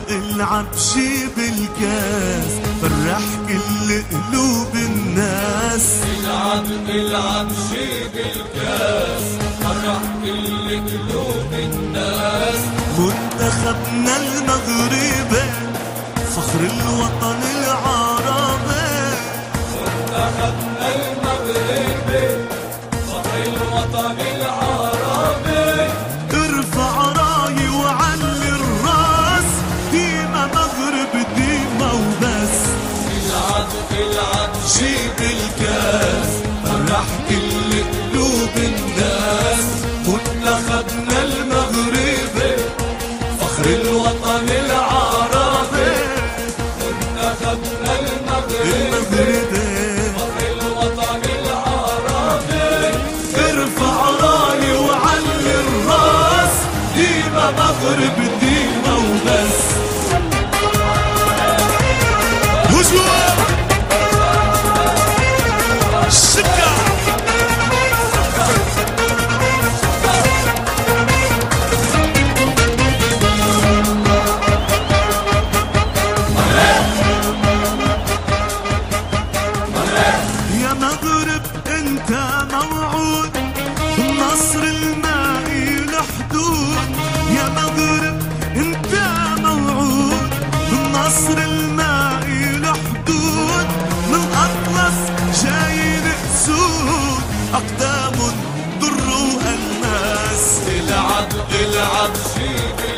العب شي بالكاس، فرح كل قلوب الناس. العب شي بالكاس، فرح كل قلوب الناس. منتخبنا المغربي فخر الوطن العربي. منتخبنا المغربي فخر الوطن العربي. ارفع راي وعلي الراس، ديما مغرب ديما وبس. العب شي بالكاس، فرح كل قلوب الناس. منتخبنا المغربي فخر الوطن العربي. منتخبنا المغربي فخر الوطن العربي. ارفع راي وعلي الراس، ديما مغرب ديما وبس. هجوم شكا يا مغرب انت موعود، النصر المائي لحدود. يا مغرب انت موعود، النصر المائي لحدود. من اطلس جايين اسود، اقدام در والماس. العب شي